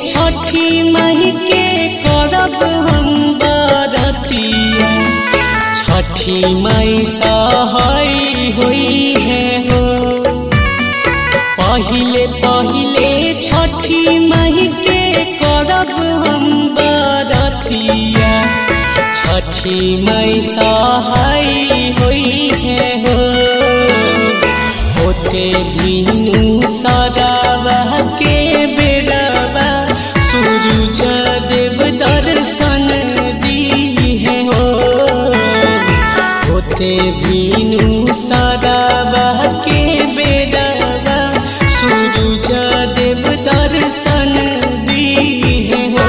छठी माई के करब हम बरतिया। छठी माई सहाय होई है हो। पहिले पहिले छठी माई के करब हम बरतिया। छठी माई सहाय होई है हो। होते बिनु सदावा के बेरवा सूरज देव दर्शन दी है हो। होते बिनु सदावा के बेरवा सूरज देव दर्शन दी है हो।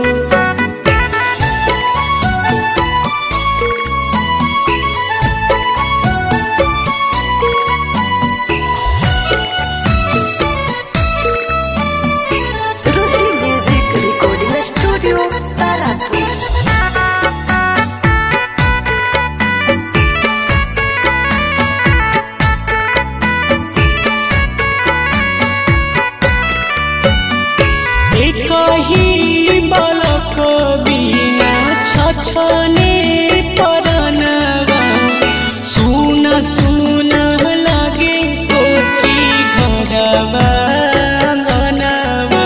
कही बालक बिना छछने परनवा। सुन सुन लागे कोठी घरवा अंगनवा।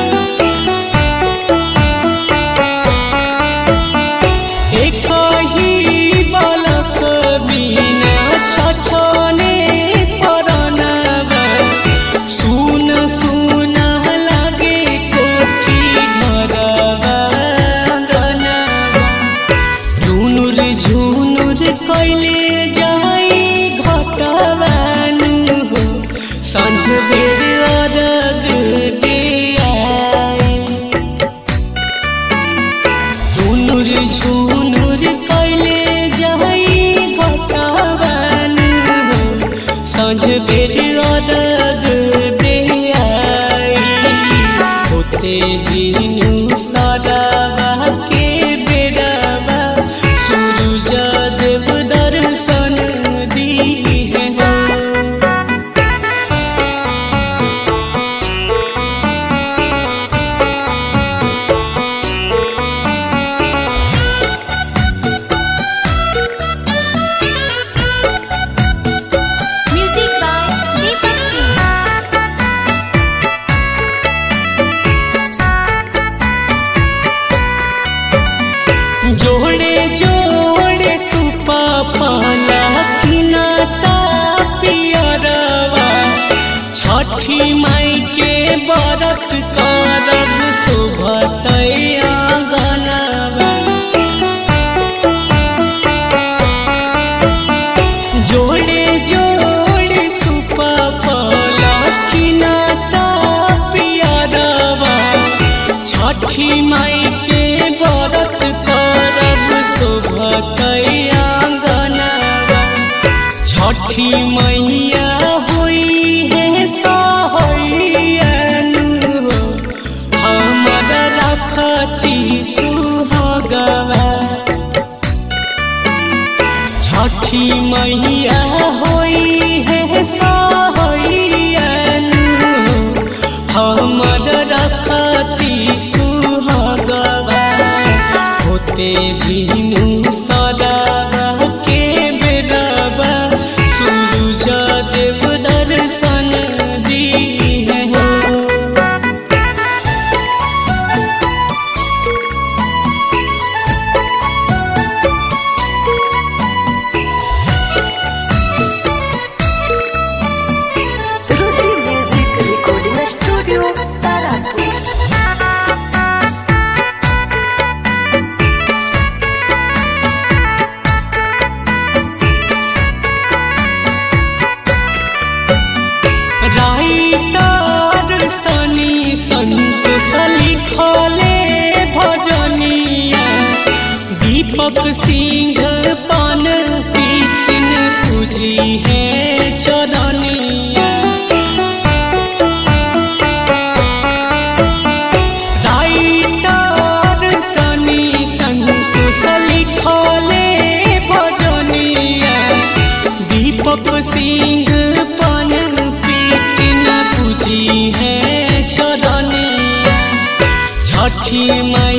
कही बालक बिना छछने परनवा। सुन सुन लागे कैले जाई घटवानु हो। सांझ बेर अरग दे आए। झुनुर झुनुर कैले जाई घटवानु हो। सांझ बेर अरग दे आए। होते बिनु सदावा के बेरवा सूरज देव दर्शन दी है हो। Music by Deepak Singh. जोड़े जोड़े सुपा पाला किनाता पियरवा। छठी माई के व्रत करब शोभतै आंगनवा। जोड़े जोड़े सुपा पाला किनाता पियरवा। छठी माई के व्रत शोभतै आंगनवा। छठी मैया होई है सहैयानु हो। हमर रखती सुहागवा। छठी मैया होई है सहैयानु हो। हमर रखती सुहागवा। होते बिनु सदावा के बेरवा सूरज देव दर्शन दी है हो। Ruchi music recording studio Tarapur. Writer Sunny Santosh लिखले भजनिया। दीपक सिंह पान पीथिन पूजी है चरनिया। राइटर सनी संतोष लिखले भजनिया। दीपक सिंह पान पीथिन पूजी है चरनिया। छठी माई